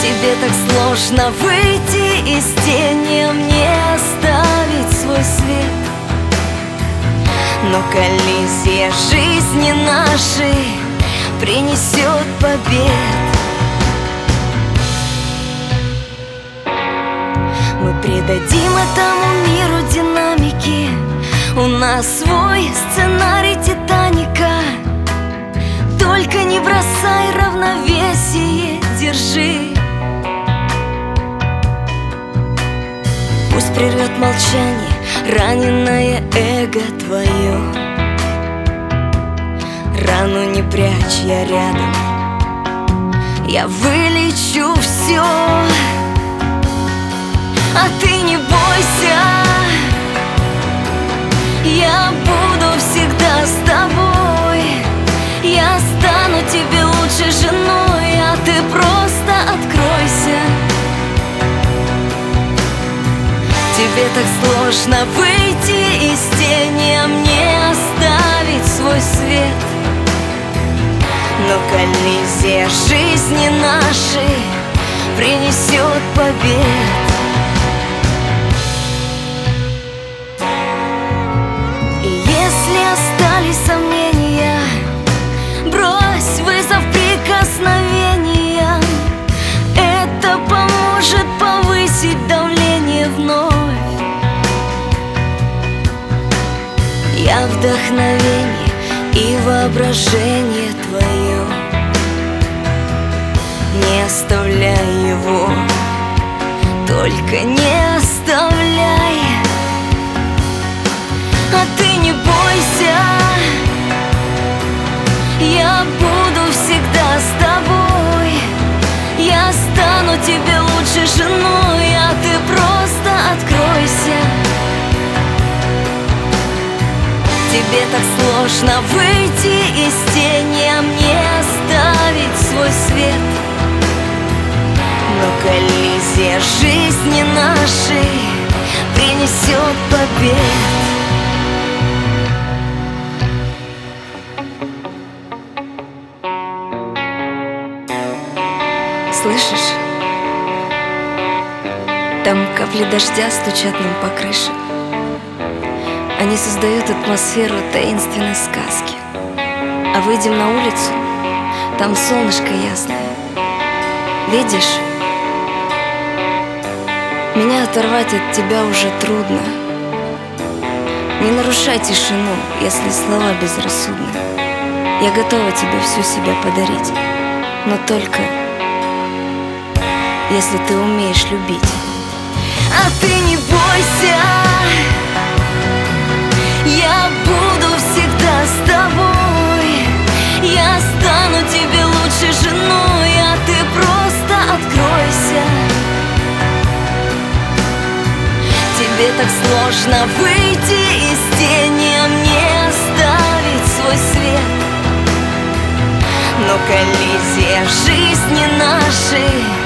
Тебе так сложно выйти из тени, а мне оставить свой свет. Но коллизия жизни нашей принесет побед. Мы придадим этому миру динамики. У нас свой сценарий Титаника. Только не бросай равновесие, держи. Пусть прервет молчание раненое эго твое. Рану не прячь, я рядом. Я вылечу все. А ты не бойся, я буду всегда с тобой. Я стану тебе лучшей женой, а ты просто откройся. Тебе так сложно выйти из тени, а мне оставить свой свет. Но коллизия жизни нашей принесет побед. Остались сомнения, брось вызов прикосновения. Это поможет повысить давление вновь. Я вдохновение и воображение твое. Не оставляй его, только не оставляй. А ты не бойся, я буду всегда с тобой. Я стану тебе лучшей женой, а ты просто откройся. Тебе так сложно выйти из тени, а мне оставить свой свет. Но коллизия жизни нашей принесет побед. Слышишь? Там капли дождя стучат нам по крыше. Они создают атмосферу таинственной сказки. А выйдем на улицу, там солнышко ясное. Видишь? Меня оторвать от тебя уже трудно. Не нарушай тишину, если слова безрассудны. Я готова тебе всю себя подарить, но только если ты умеешь любить. А ты не бойся, я буду всегда с тобой. Я стану тебе лучшей женой, а ты просто откройся. Тебе так сложно выйти из тени, а мне оставить свой свет. Но коллизия жизни нашей